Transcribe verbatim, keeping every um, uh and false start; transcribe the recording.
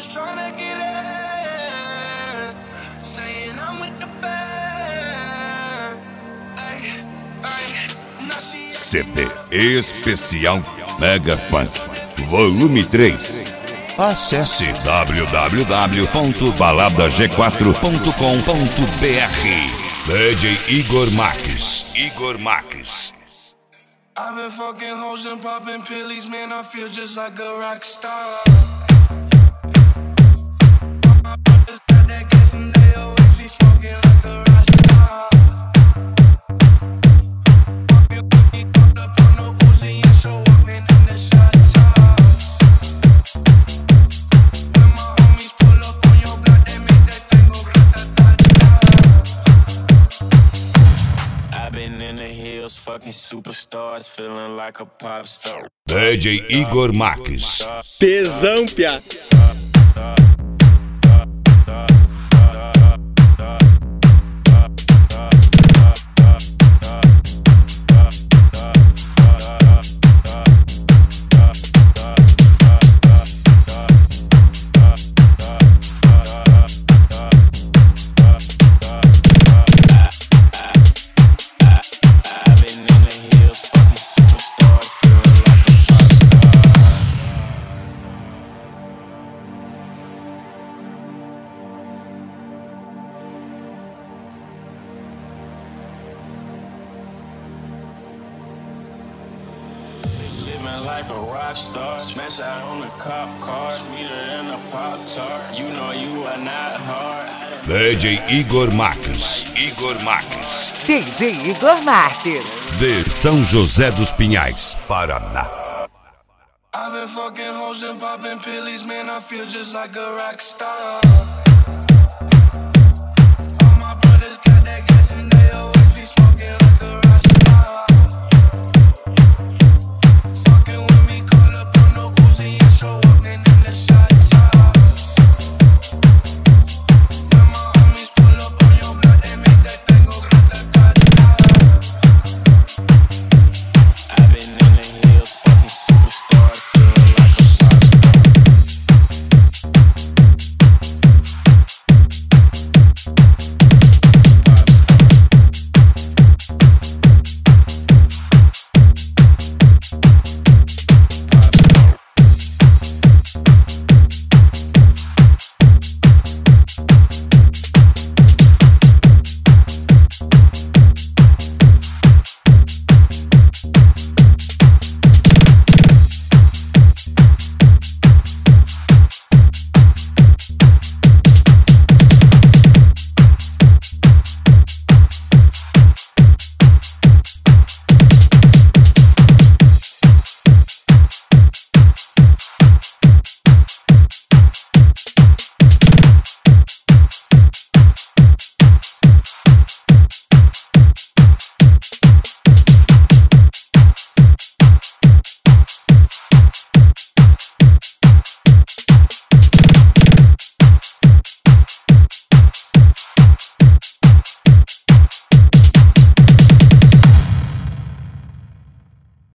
just tryna get in, saying I'm with the band. Ay, ay, now she C D especial Mega Funk Volume três. Acesse w w w ponto balada g quatro ponto com ponto b r. D J Igor Marques. Igor Marques. I've been fucking hoes and popping pillies, man, I feel just like a rock star. My brothers got that gas and they always be smoking like a rock star. You put me up on no Uzi and show up, man, in the shot tops. When my homies pull up on your block, they make that thing go rat-tat-tat-tat. I've been in the hills, fucking superstars, feeling like a pop star. D J Igor Marques. Tesão, piá. Like a rock star, smash out on the cop car, sweeter than a pop tart. You know you are not hard. D J Igor Marques. Igor Marques. D J Igor Marques. De São José dos Pinhais, Paraná. I've been fucking hoes and popping pillies, man, I feel just like a rock star.